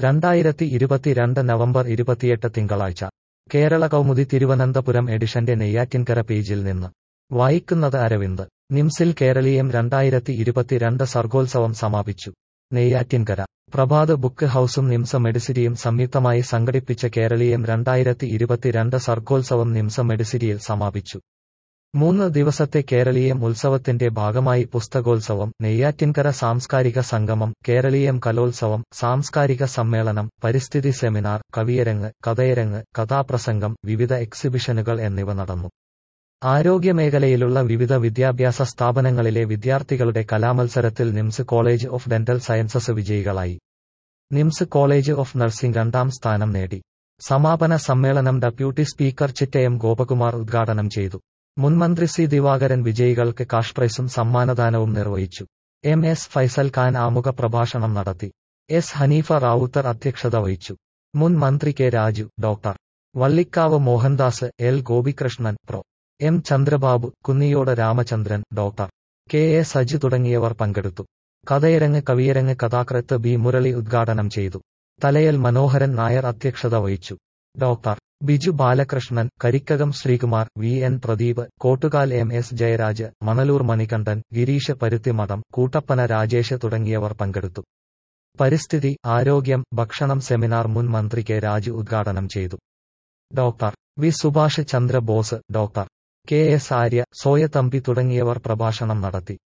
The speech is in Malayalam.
2022 നവംബർ 28 തിങ്കളാഴ്ച കേരള കൗമുദി തിരുവനന്തപുരം എഡിഷന്റെ നെയ്യാറ്റിൻകര പേജിൽ നിന്ന് വായിക്കുന്നത് അരവിന്ദ്. നിംസിൽ കേരളീയം 2022 സർഗോത്സവം സമാപിച്ചു. നെയ്യാറ്റിൻകര പ്രഭാത് ബുക്ക് ഹൌസും നിംസ മെഡിസിറ്റിയും സംയുക്തമായി സംഘടിപ്പിച്ച കേരളീയം 2022 സർഗോത്സവം നിംസ മെഡിസിറ്റിയിൽ സമാപിച്ചു. 3 ദിവസത്തെ കേരളീയം ഉത്സവത്തിന്റെ ഭാഗമായി പുസ്തകോത്സവം, നെയ്യാറ്റിൻകര സാംസ്കാരിക സംഗമം, കേരളീയം കലോത്സവം, സാംസ്കാരിക സമ്മേളനം, പരിസ്ഥിതി സെമിനാർ, കവിയരങ്ങ്, കഥയരങ്ങ്, കഥാപ്രസംഗം, വിവിധ എക്സിബിഷനുകൾ എന്നിവ നടന്നു. ആരോഗ്യമേഖലയിലുള്ള വിവിധ വിദ്യാഭ്യാസ സ്ഥാപനങ്ങളിലെ വിദ്യാർത്ഥികളുടെ കലാമത്സരത്തിൽ NIMS college of dental sciences വിജയികളായി. നിംസ് കോളേജ് ഓഫ് നഴ്സിംഗ് 2ാം സ്ഥാനം നേടി. സമാപന സമ്മേളനം ഡെപ്യൂട്ടി സ്പീക്കർ ചിറ്റയം ഗോപകുമാർ ഉദ്ഘാടനം ചെയ്തു. മുൻമന്ത്രി സി ദിവാകരൻ വിജയികൾക്ക് കാഷ് പ്രൈസും സമ്മാനദാനവും നിർവഹിച്ചു. MS ഫൈസൽ ഖാൻ ആമുഖ പ്രഭാഷണം നടത്തി. S ഹനീഫ റാവുത്തർ അധ്യക്ഷത വഹിച്ചു. മുൻ മന്ത്രി K Raju, doctor Vallikkavu Mohandas, L Gopikrishnan, പ്രൊ. M Chandrababu, Kunniyode Ramachandran, doctor K A Saji തുടങ്ങിയവർ പങ്കെടുത്തു. കഥയരങ്ങ്, കവിയരങ്ങ് കഥാകൃത്ത് ബി മുരളി ഉദ്ഘാടനം ചെയ്തു. തലയൽ മനോഹരൻ നായർ അധ്യക്ഷത വഹിച്ചു. Doctor Biju Balakrishnan, Karikkakam Sreekumar, VN Pradeep, Kottukal MS Jayaraj, Manaloor Manikandan, Girish Paruthimadam, Koottappana Rajesh തുടങ്ങിയവർ പങ്കെടുത്തു. പരിസ്ഥിതി, ആരോഗ്യം, ഭക്ഷണം സെമിനാർ മുൻ മന്ത്രി കെ രാജു ഉദ്ഘാടനം ചെയ്തു. Doctor V Subhash Chandra Bose, doctor KS Arya, Soya Thampi തുടങ്ങിയവർ പ്രഭാഷണം നടത്തി.